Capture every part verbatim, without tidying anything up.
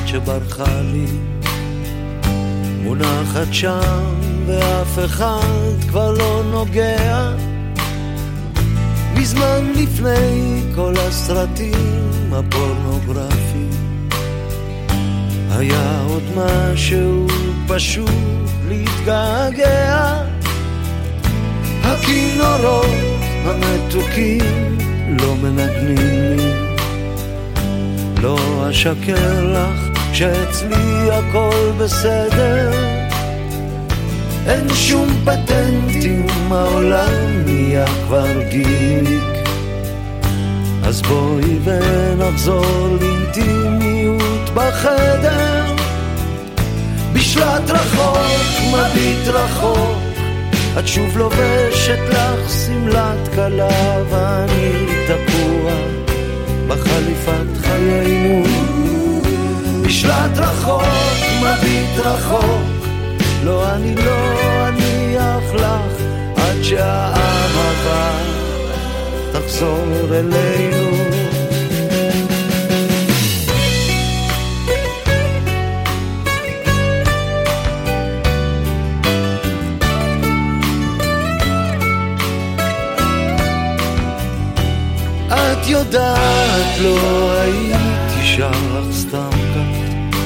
שברחה לי מונחת שם ואף אחד כבר לא נוגע. מזמן לפני כל הסרטים הפורנוגרפיים היה עוד משהו פשוט להתגעגע. הכינורות המתוקים לא מנגנים לי, לא אשקר לך שאצלי הכל בסדר. אין שום פטנטים, העולם נהיה כבר גיק. אז בואי ונחזור לאינטימיות בחדר. בשלט רחוק, מביט רחוק, את שוב לובשת לך שמלת כלה ואני תקוע בחליפת חיינו. בשלט רחוק, מביט רחוק, לא אני לא אניח לך עד שהאהבה תחזור אלינו. את יודעת לא הייתי שר לך סתם כך,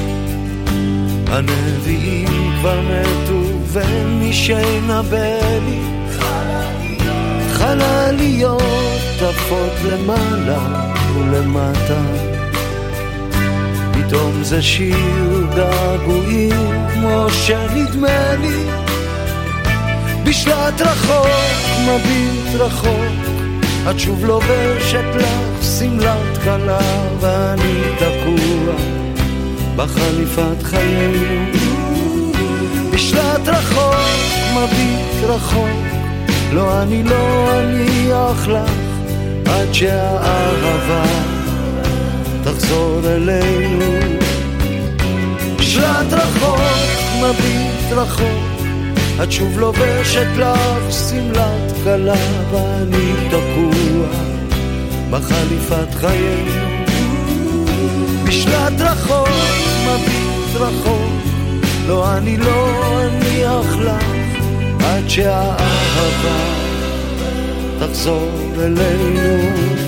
הנביאים כבר מתו ומי שינבא לי חלליות עפות למעלה ולמטה. פתאום זה שיר געגועים כמו שנדמה לי. בשלט רחוק, מביט רחוק, את שוב לובשת לך שמלת כלה ואני תקוע בחליפת חיינו. בשלט רחוק, מביט רחוק, לא אני לא אניח לך עד שהאהבה תחזור אלינו. בשלט רחוק, מביט רחוק, את שוב לובשת לך שמלת כלה ואני תקוע בחליפת חיינו. בשלט רחוק, מביט רחוק, לא אני לא אניח לך עד שהאהבה תחזור אלינו.